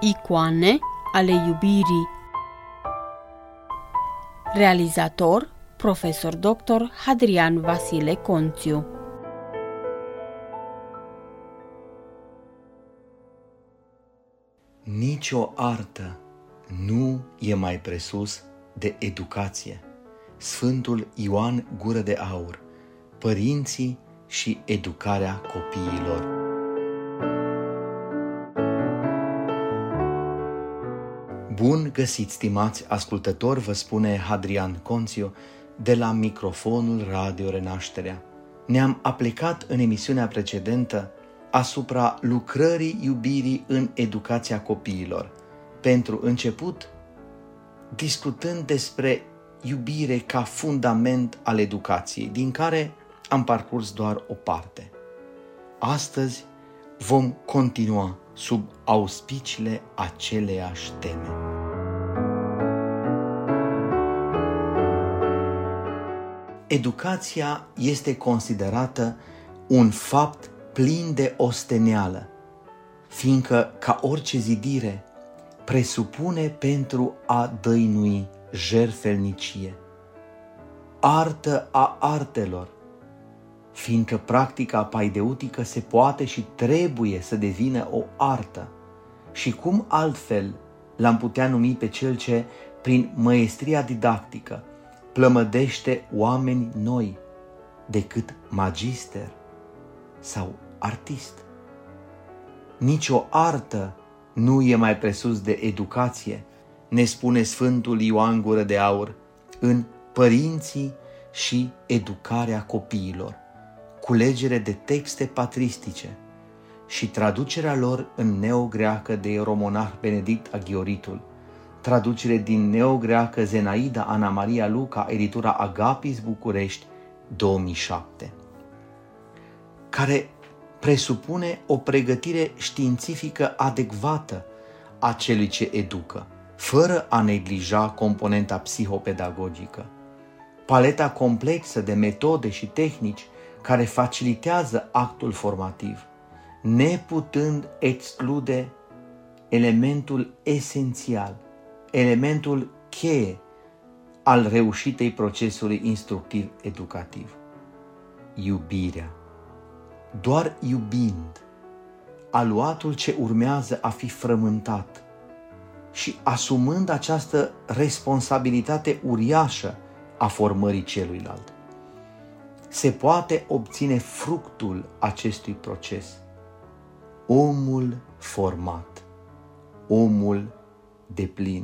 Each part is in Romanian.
Icoane ale iubirii. Realizator, profesor dr. Hadrian Vasile Conțiu. Nicio artă nu e mai presus de educație. Sfântul Ioan Gură de Aur, părinții și educarea copiilor. Bun găsit, stimați ascultători, vă spune Hadrian Conțiu de la microfonul Radio Renașterea. Ne-am aplicat în emisiunea precedentă asupra lucrării iubirii în educația copiilor. Pentru început, discutând despre iubire ca fundament al educației, din care am parcurs doar o parte. Astăzi vom continua sub auspiciile aceleiași teme. Educația este considerată un fapt plin de osteneală, fiindcă, ca orice zidire, presupune pentru a dăinui jertfelnicie, artă a artelor, fiindcă practica paideutică se poate și trebuie să devină o artă. Și cum altfel l-am putea numi pe cel ce, prin măestria didactică, plămădește oameni noi, decât magister sau artist? Nicio artă nu e mai presus de educație, ne spune Sfântul Ioan Gură de Aur în Părinții și educarea copiilor, culegere de texte patristice și traducerea lor în neogreacă de ieromonah Benedict Aghioritul, traducere din neogreacă Zenaida Ana Maria Luca, editura Agapis București, 2007, care presupune o pregătire științifică adecvată a celui ce educă, fără a neglija componenta psihopedagogică. Paleta complexă de metode și tehnici care facilitează actul formativ, neputând exclude elementul esențial, elementul cheie al reușitei procesului instructiv-educativ: iubirea. Doar iubind, aluatul ce urmează a fi frământat și asumând această responsabilitate uriașă a formării celuilalt, se poate obține fructul acestui proces: omul format, omul deplin.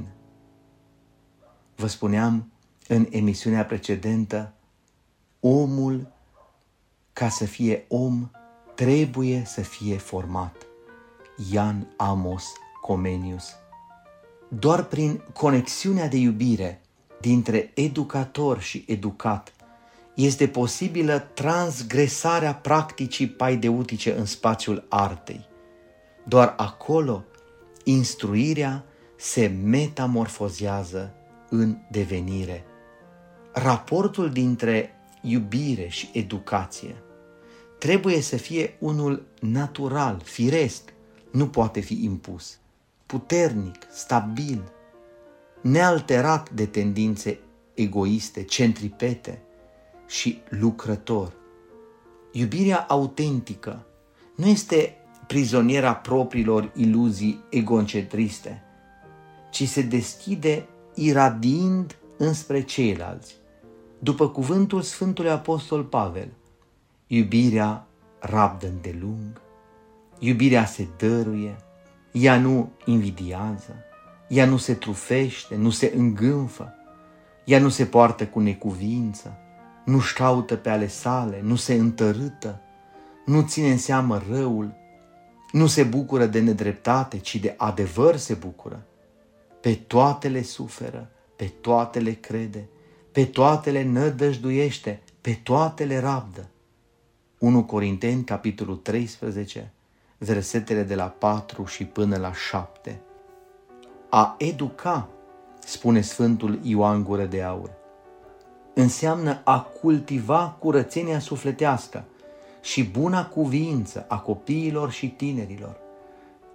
Vă spuneam în emisiunea precedentă, omul, ca să fie om, trebuie să fie format. Jan Amos Comenius. Doar prin conexiunea de iubire dintre educator și educat este posibilă transgresarea practicii paideutice în spațiul artei. Doar acolo instruirea se metamorfozează în devenire. Raportul dintre iubire și educație trebuie să fie unul natural, firesc, nu poate fi impus, puternic, stabil, nealterat de tendințe egoiste, centripete și lucrător. Iubirea autentică nu este prizoniera propriilor iluzii egocentriste, ci se deschide iradiind înspre ceilalți. După cuvântul Sfântului Apostol Pavel, iubirea rabdă îndelung, iubirea se dăruie, ea nu invidiază, ea nu se trufește, nu se îngânfă, ea nu se poartă cu necuvință, nu-și caută pe ale sale, nu se întărâtă, nu ține în seamă răul, nu se bucură de nedreptate, ci de adevăr se bucură. Pe toate le suferă, pe toate le crede, pe toate le nădăjduiește, pe toate le rabdă. 1 Corinteni, capitolul 13, versetele de la 4 și până la 7. A educa, spune Sfântul Ioan Gură de Aur, înseamnă a cultiva curățenia sufletească și buna cuviință a copiilor și tinerilor,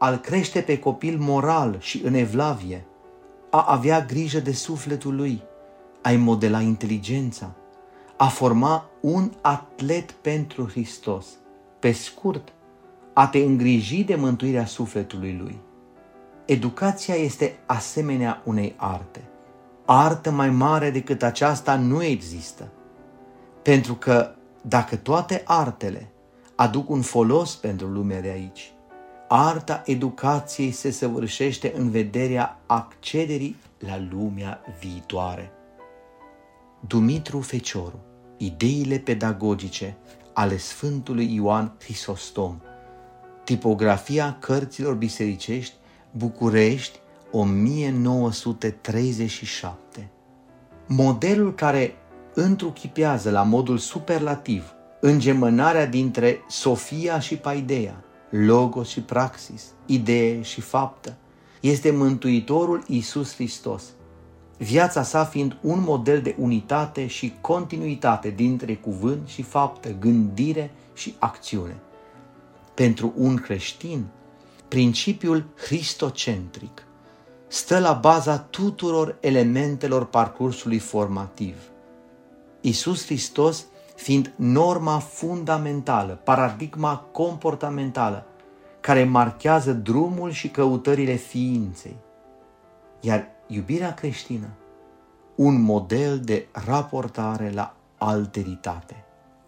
a-l crește pe copil moral și în evlavie, a avea grijă de sufletul lui, a-i modela inteligența, a forma un atlet pentru Hristos, pe scurt, a te îngriji de mântuirea sufletului lui. Educația este asemenea unei arte. Artă mai mare decât aceasta nu există, pentru că dacă toate artele aduc un folos pentru lumea de aici, arta educației se săvârșește în vederea accederii la lumea viitoare. Dumitru Fecioru, Ideile pedagogice ale Sfântului Ioan Hristostom, Tipografia Cărților Bisericești, București, 1937. Modelul care întruchipează la modul superlativ îngemănarea dintre Sofia și Paideia, Logos și Praxis, idee și faptă, este Mântuitorul Iisus Hristos, viața sa fiind un model de unitate și continuitate dintre cuvânt și faptă, gândire și acțiune. Pentru un creștin, principiul hristocentric stă la baza tuturor elementelor parcursului formativ. Iisus Hristos fiind norma fundamentală, paradigma comportamentală, care marchează drumul și căutările ființei, iar iubirea creștină, un model de raportare la alteritate.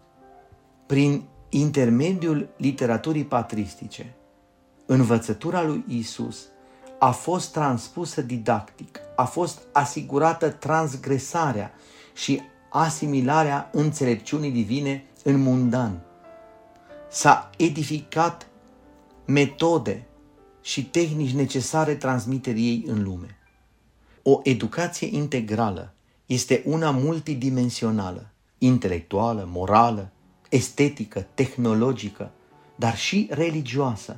Prin intermediul literaturii patristice, învățătura lui Iisus a fost transpusă didactic, a fost asigurată transgresarea și asimilarea înțelepciunii divine în mundan. S-a edificat metode și tehnici necesare transmiterii ei în lume. O educație integrală este una multidimensională, intelectuală, morală, estetică, tehnologică, dar și religioasă.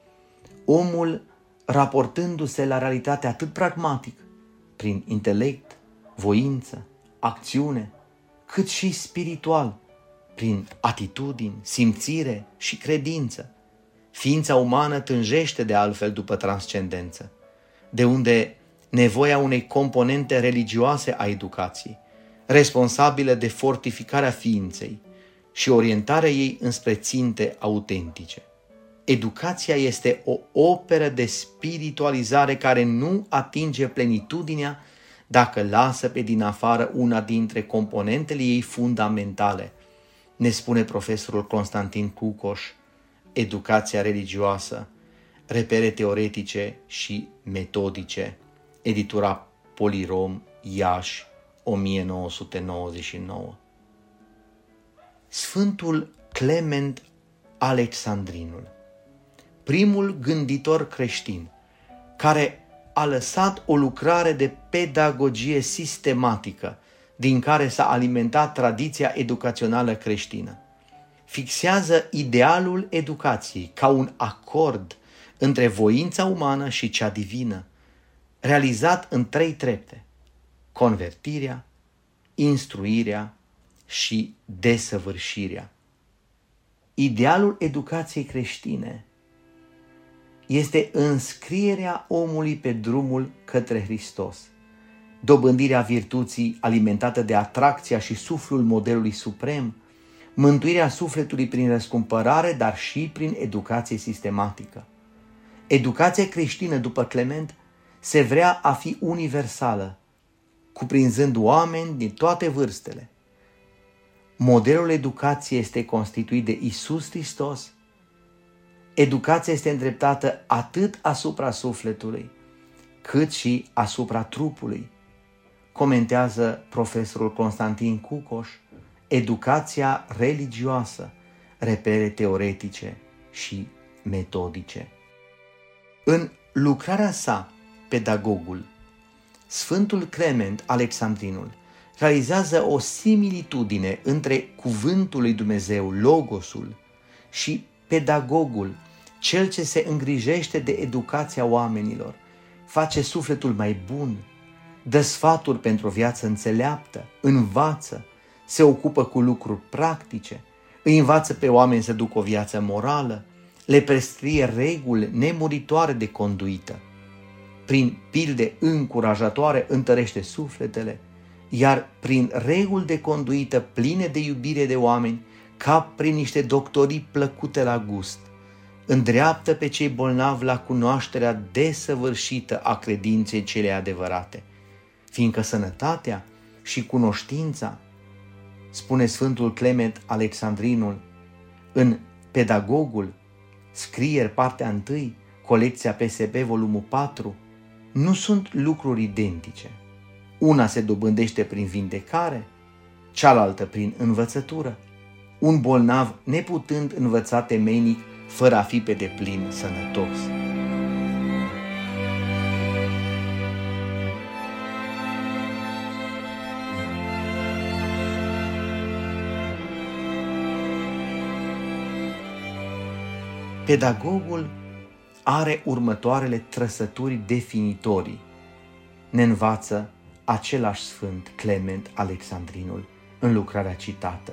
Omul, raportându-se la realitatea atât pragmatic, prin intelect, voință, acțiune, cât și spiritual, prin atitudini, simțire și credință. Ființa umană tânjește de altfel după transcendență, de unde nevoia unei componente religioase a educației, responsabilă de fortificarea ființei și orientarea ei înspre ținte autentice. Educația este o operă de spiritualizare care nu atinge plenitudinea dacă lasă pe din afară una dintre componentele ei fundamentale, ne spune profesorul Constantin Cucoș, Educația religioasă, repere teoretice și metodice, editura Polirom, Iași, 1999. Sfântul Clement Alexandrinul, primul gânditor creștin, care a lăsat o lucrare de pedagogie sistematică din care s-a alimentat tradiția educațională creștină, fixează idealul educației ca un acord între voința umană și cea divină, realizat în 3 trepte: convertirea, instruirea și desăvârșirea. Idealul educației creștine este înscrierea omului pe drumul către Hristos, dobândirea virtuții alimentată de atracția și suflul modelului suprem, mântuirea sufletului prin răscumpărare, dar și prin educație sistematică. Educația creștină, după Clement, se vrea a fi universală, cuprinzând oameni din toate vârstele. Modelul educației este constituit de Iisus Hristos. Educația este îndreptată atât asupra sufletului, cât și asupra trupului. Comentează profesorul Constantin Cucoș, Educația religioasă, repere teoretice și metodice. În lucrarea sa, Pedagogul, Sfântul Clement Alexandrinul realizează o similitudine între cuvântul lui Dumnezeu, Logosul, și pedagogul, cel ce se îngrijește de educația oamenilor, face sufletul mai bun, dă sfaturi pentru o viață înțeleaptă, învață, se ocupă cu lucruri practice, îi învață pe oameni să ducă o viață morală, le prescrie reguli nemuritoare de conduită. Prin pilde încurajatoare întărește sufletele, iar prin reguli de conduită pline de iubire de oameni, ca prin niște doctorii plăcute la gust, îndreaptă pe cei bolnavi la cunoașterea desăvârșită a credinței cele adevărate, fiindcă sănătatea și cunoștința, spune Sfântul Clement Alexandrinul în Pedagogul, scrieri partea 1, colecția PSB, volumul 4, nu sunt lucruri identice. Una se dobândește prin vindecare, cealaltă prin învățătură, un bolnav neputând învăța temeinic fără a fi pe deplin sănătos. Pedagogul are următoarele trăsături definitorii. Ne învață același Sfânt Clement Alexandrinul în lucrarea citată.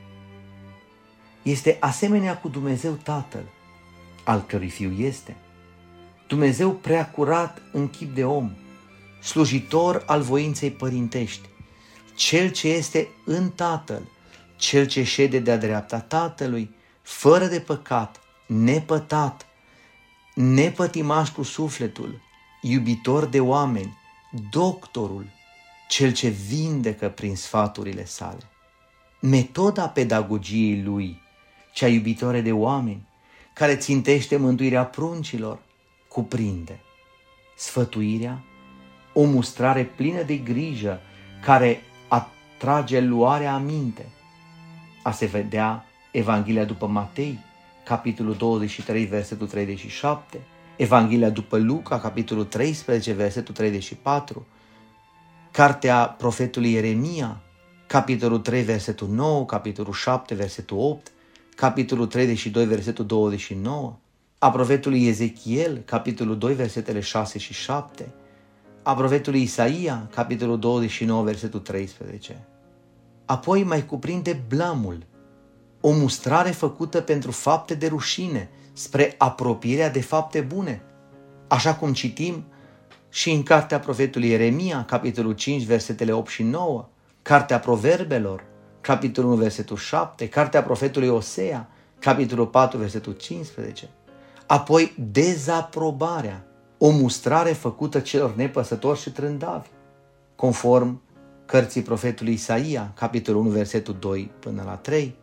Este asemenea cu Dumnezeu Tatăl, al cărui Fiu este, Dumnezeu prea curat în chip de om, slujitor al voinței părintești, Cel ce este în Tatăl, Cel ce șede de-a dreapta Tatălui, fără de păcat, nepătat, nepătimaș cu sufletul, iubitor de oameni, doctorul, Cel ce vindecă prin sfaturile sale. Metoda pedagogiei lui, cea iubitoare de oameni, care țintește mântuirea pruncilor, cuprinde sfătuirea, o mustrare plină de grijă care atrage luarea aminte. A se vedea Evanghelia după Matei, capitolul 23, versetul 37, Evanghelia după Luca, capitolul 13, versetul 34, Cartea profetului Ieremia, capitolul 3, versetul 9, capitolul 7, versetul 8, capitolul 32, versetul 29, a profetului Ezechiel, capitolul 2, versetele 6 și 7, a profetului Isaia, capitolul 29, versetul 13. Apoi mai cuprinde blamul, o mustrare făcută pentru fapte de rușine, spre apropierea de fapte bune, așa cum citim și în cartea profetului Ieremia, capitolul 5, versetele 8 și 9, cartea Proverbelor, capitolul 1, versetul 7, cartea profetului Osea, capitolul 4, versetul 15. Apoi dezaprobarea, o mustrare făcută celor nepăsători și trândavi, conform cărții profetului Isaia, capitolul 1, versetul 2 până la 3.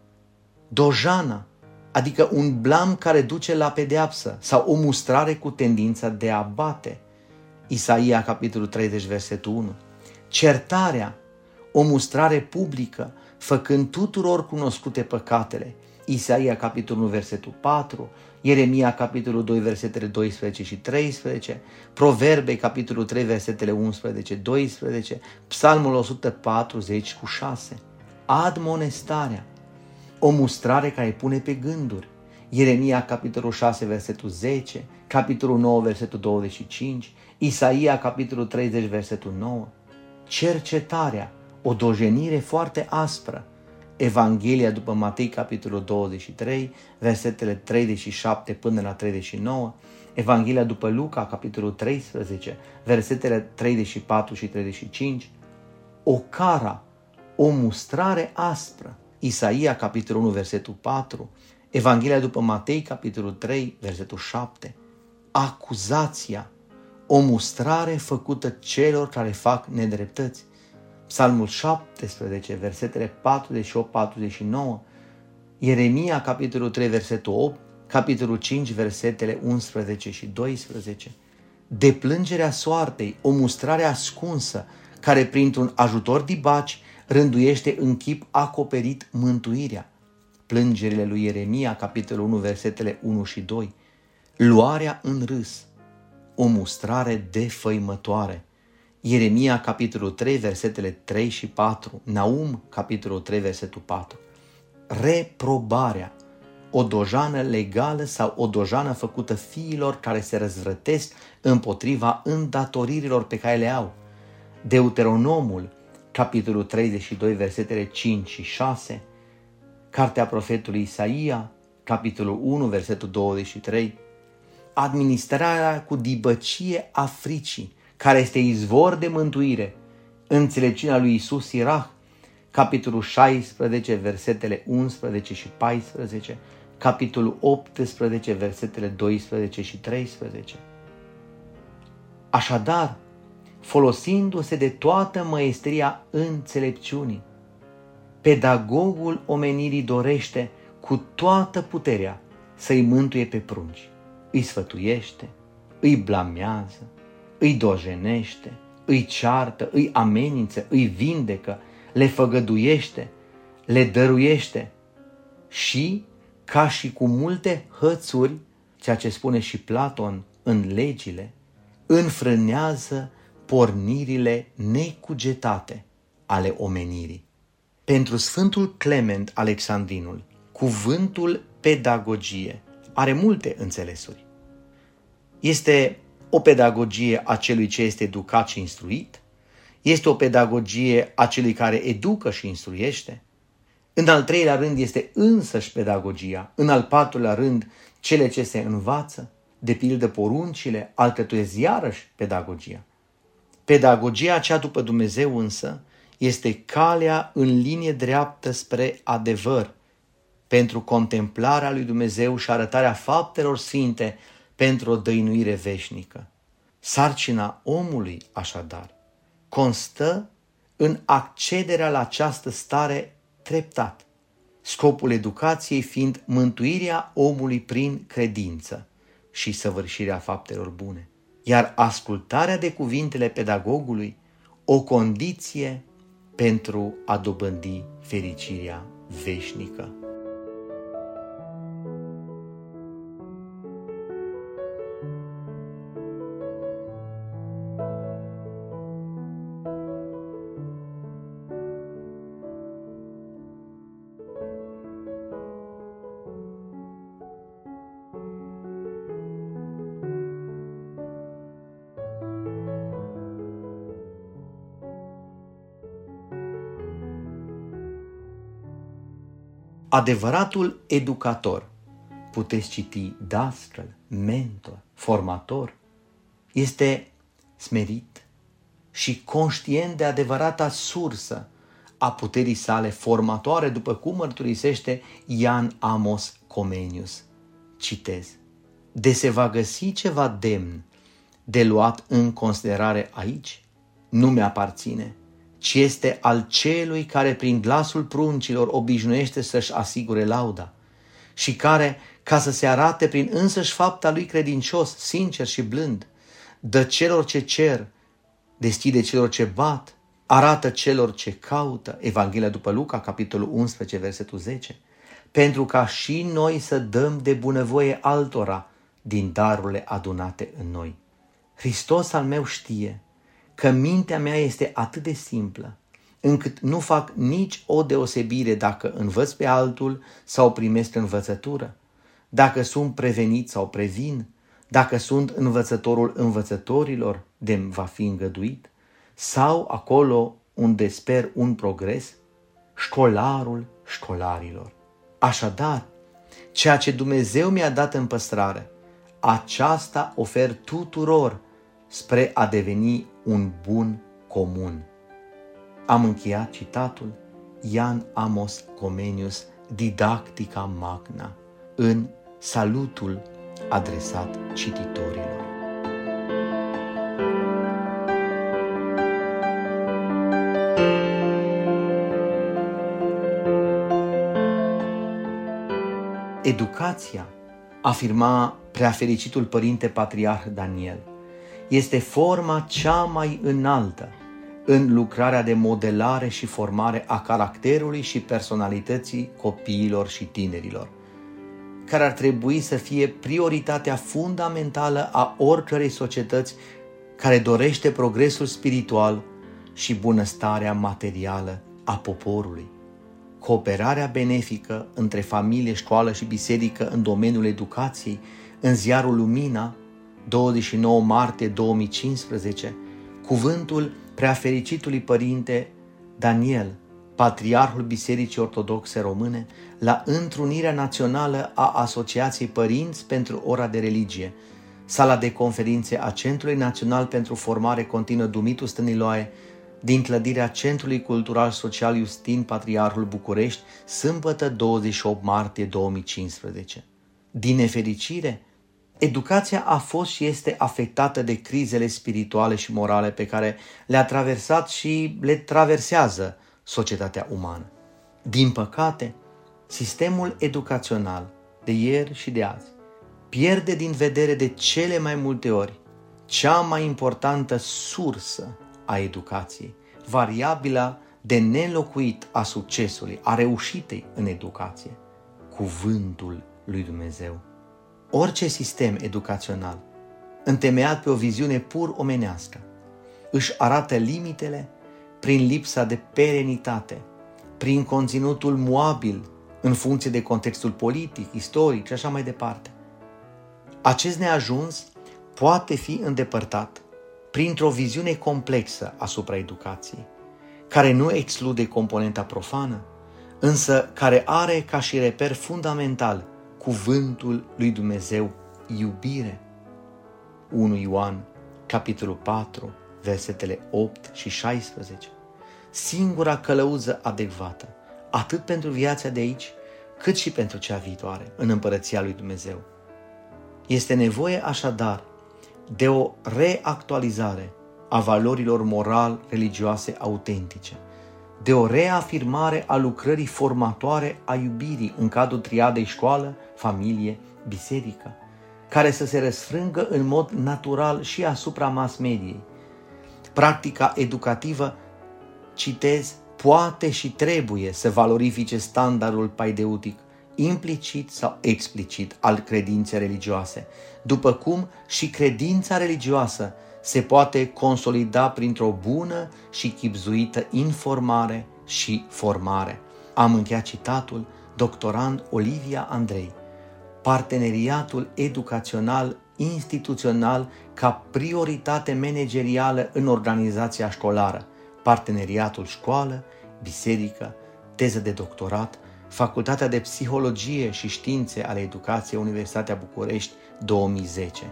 Dojana, adică un blam care duce la pedeapsă sau o mustrare cu tendința de a bate, Isaia, capitolul 30, versetul 1. Certarea, o mustrare publică, făcând tuturor cunoscute păcatele, Isaia, capitolul 1, versetul 4, Ieremia, capitolul 2, versetele 12 și 13, Proverbe, capitolul 3, versetele 11-12, Psalmul 140 cu 6. Admonestarea, o mustrare care pune pe gânduri, Ieremia, capitolul 6, versetul 10, capitolul 9, versetul 25, Isaia, capitolul 30, versetul 9. Cercetarea, o dojenire foarte aspră, Evanghelia după Matei, capitolul 23, versetele 37 până la 39, Evanghelia după Luca, capitolul 13, versetele 34 și 35, o cara, o mustrare aspră, Isaia, capitolul 1, versetul 4, Evanghelia după Matei, capitolul 3, versetul 7, acuzația, o mustrare făcută celor care fac nedreptăți, Psalmul 17, versetele 48-49, Ieremia, capitolul 3, versetul 8, capitolul 5, versetele 11 și 12. Deplângerea soartei, o mustrare ascunsă, care printr-un ajutor dibaci rânduiește în chip acoperit mântuirea. Plângerile lui Ieremia, capitolul 1, versetele 1 și 2. Luarea în râs, o mustrare defăimătoare. Ieremia, capitolul 3, versetele 3 și 4, Naum, capitolul 3, versetul 4. Reprobarea, o dojană legală sau o dojană făcută fiilor care se răzvrătesc împotriva îndatoririlor pe care le au. Deuteronomul, capitolul 32, versetele 5 și 6, Cartea profetului Isaia, capitolul 1, versetul 23, administrarea cu dibăcie a fricii, care este izvor de mântuire, înțelepciunea lui Iisus Sirach, capitolul 16, versetele 11 și 14, capitolul 18, versetele 12 și 13. Așadar, folosindu-se de toată măestria înțelepciunii, pedagogul omenirii dorește cu toată puterea să-i mântuie pe prunci. Îi sfătuiește, îi blamează, îi dojenește, îi ceartă, îi amenință, îi vindecă, le făgăduiește, le dăruiește și, ca și cu multe hățuri, ceea ce spune și Platon în Legile, înfrânează pornirile necugetate ale omenirii. Pentru Sfântul Clement Alexandrinul, cuvântul pedagogie are multe înțelesuri. Este o pedagogie a celui ce este educat și instruit, este o pedagogie a celui care educă și instruiește, în al treilea rând este însăși pedagogia, în al patrulea rând cele ce se învață, de pildă poruncile, alcătuiesc iarăși pedagogia. Pedagogia cea după Dumnezeu însă este calea în linie dreaptă spre adevăr, pentru contemplarea lui Dumnezeu și arătarea faptelor sfinte pentru o dăinuire veșnică. Sarcina omului, așadar, constă în accederea la această stare treptat, scopul educației fiind mântuirea omului prin credință și săvârșirea faptelor bune, iar ascultarea de cuvintele pedagogului o condiție pentru a dobândi fericirea veșnică. Adevăratul educator, puteți citi dascăl, mentor, formator, este smerit și conștient de adevărata sursă a puterii sale formatoare, după cum mărturisește Jan Amos Comenius. Citez: de se va găsi ceva demn de luat în considerare aici, nu mi-aparține, ci este al celui care prin glasul pruncilor obișnuiește să-și asigure lauda și care, ca să se arate prin însăși fapta lui credincios, sincer și blând, dă celor ce cer, deschide celor ce bat, arată celor ce caută, Evanghelia după Luca, capitolul 11, versetul 10, pentru ca și noi să dăm de bunăvoie altora din darurile adunate în noi. Hristos al meu știe că mintea mea este atât de simplă, încât nu fac nici o deosebire dacă învăț pe altul sau primesc învățătură, dacă sunt prevenit sau previn, dacă sunt învățătorul învățătorilor de-mi va fi îngăduit, sau acolo unde sper un progres, școlarul școlarilor. Așadar, ceea ce Dumnezeu mi-a dat în păstrare, aceasta ofer tuturor spre a deveni un bun comun. Am încheiat citatul Jan Amos Comenius, Didactica Magna, în salutul adresat cititorilor. Educația, afirma preafericitul părinte patriarh Daniel, este forma cea mai înaltă în lucrarea de modelare și formare a caracterului și personalității copiilor și tinerilor, care ar trebui să fie prioritatea fundamentală a oricărei societăți care dorește progresul spiritual și bunăstarea materială a poporului. Cooperarea benefică între familie, școală și biserică în domeniul educației, în ziarul Lumina, 29 martie 2015, cuvântul preafericitului părinte Daniel patriarhul Bisericii Ortodoxe Române, la întrunirea națională a Asociației Părinți pentru Ora de Religie, sala de conferințe a Centrului Național pentru Formare Continuă Dumitru Stăniloae, din clădirea Centrului Cultural Social Iustin Patriarhul București, sâmbătă 28 martie 2015. Din nefericire, educația a fost și este afectată de crizele spirituale și morale pe care le-a traversat și le traversează societatea umană. Din păcate, sistemul educațional de ieri și de azi pierde din vedere de cele mai multe ori cea mai importantă sursă a educației, variabila de nelocuit a succesului, a reușitei în educație, cuvântul lui Dumnezeu. Orice sistem educațional, întemeiat pe o viziune pur omenească, își arată limitele prin lipsa de perenitate, prin conținutul moabil în funcție de contextul politic, istoric și așa mai departe. Acest neajuns poate fi îndepărtat printr-o viziune complexă asupra educației, care nu exclude componenta profană, însă care are ca și reper fundamental cuvântul lui Dumnezeu, iubire. 1 Ioan, capitolul 4, versetele 8 și 16. Singura călăuză adecvată, atât pentru viața de aici, cât și pentru cea viitoare, în împărăția lui Dumnezeu. Este nevoie așadar de o reactualizare a valorilor moral-religioase autentice, de o reafirmare a lucrării formatoare a iubirii în cadrul triadei școală, familie, biserică, care să se răsfrângă în mod natural și asupra mass-mediei. Practica educativă, citez, poate și trebuie să valorifice standardul paideutic, implicit sau explicit, al credinței religioase, după cum și credința religioasă se poate consolida printr-o bună și chibzuită informare și formare. Am încheiat citatul doctorand Olivia Andrei. Parteneriatul educațional instituțional ca prioritate managerială în organizația școlară, parteneriatul școală, biserică, teză de doctorat, Facultatea de Psihologie și Științe ale Educației, Universitatea București, 2010.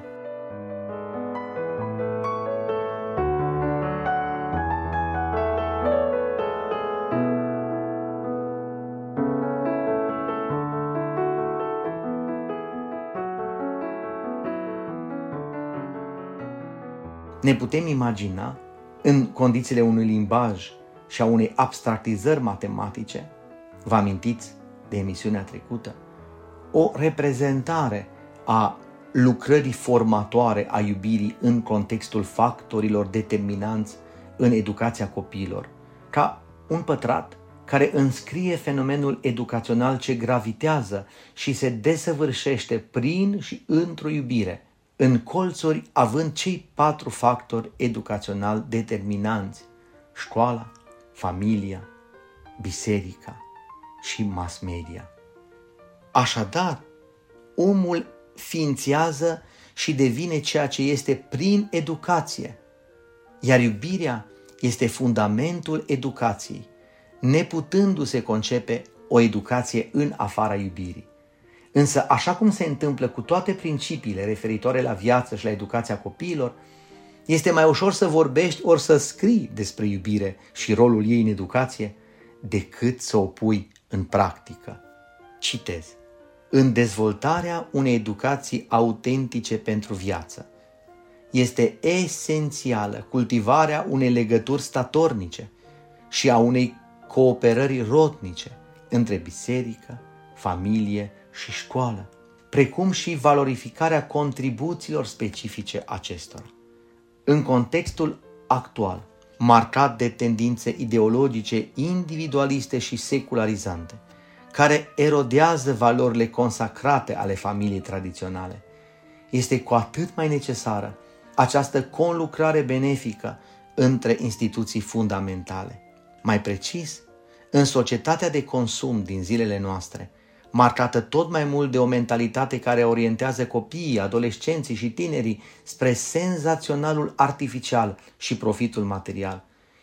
Ne putem imagina, în condițiile unui limbaj și a unei abstractizări matematice, vă amintiți de emisiunea trecută, o reprezentare a lucrării formatoare a iubirii în contextul factorilor determinanți în educația copiilor, ca un pătrat care înscrie fenomenul educațional ce gravitează și se desăvârșește prin și într-o iubire, în colțuri având cei 4 factori educațional determinanți: școala, familia, biserica și mass media. Așadar, omul ființează și devine ceea ce este prin educație, iar iubirea este fundamentul educației, neputându-se concepe o educație în afara iubirii. Însă, așa cum se întâmplă cu toate principiile referitoare la viață și la educația copiilor, este mai ușor să vorbești ori să scrii despre iubire și rolul ei în educație, decât să o pui în practică. Citez: în dezvoltarea unei educații autentice pentru viață, este esențială cultivarea unei legături statornice și a unei cooperări rotnice între biserică, familie și școală, precum și valorificarea contribuțiilor specifice acestora. În contextul actual, marcat de tendințe ideologice individualiste și secularizante, care erodează valorile consacrate ale familiei tradiționale, este cu atât mai necesară această conlucrare benefică între instituții fundamentale. Mai precis, în societatea de consum din zilele noastre, marcată tot mai mult de o mentalitate care orientează copiii, adolescenții și tinerii spre senzaționalul artificial și profitul material,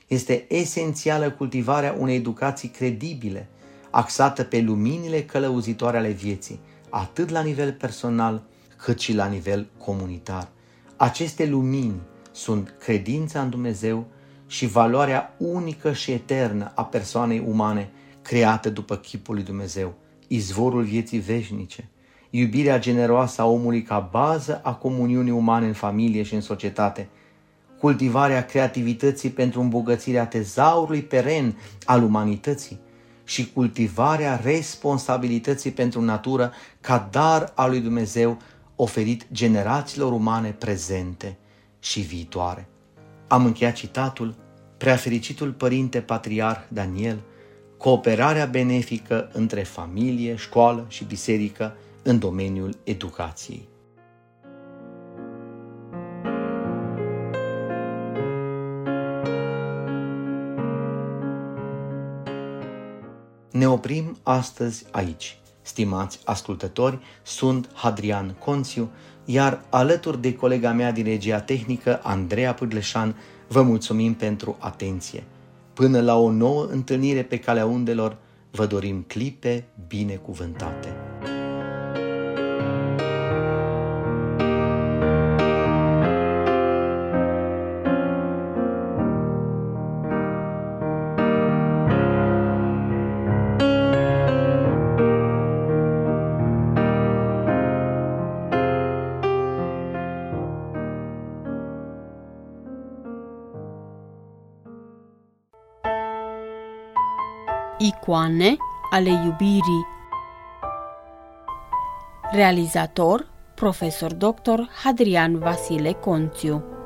Este esențială cultivarea unei educații credibile, axată pe luminile călăuzitoare ale vieții, atât la nivel personal, cât și la nivel comunitar. Aceste lumini sunt credința în Dumnezeu și valoarea unică și eternă a persoanei umane creată după chipul lui Dumnezeu, izvorul vieții veșnice, iubirea generoasă a omului ca bază a comuniunii umane în familie și în societate, cultivarea creativității pentru îmbogățirea tezaurului peren al umanității și cultivarea responsabilității pentru natură ca dar al lui Dumnezeu oferit generațiilor umane prezente și viitoare. Am încheiat citatul. Preafericitul Părinte Patriarh Daniel, cooperarea benefică între familie, școală și biserică în domeniul educației. Ne oprim astăzi aici. Stimați ascultători, sunt Hadrian Conțiu, iar alături de colega mea din regia tehnică, Andreea Pârleșan, vă mulțumim pentru atenție. Până la o nouă întâlnire pe calea undelor, vă dorim clipe binecuvântate. Icoane ale iubirii. Realizator, profesor dr. Hadrian Vasile Conțiu.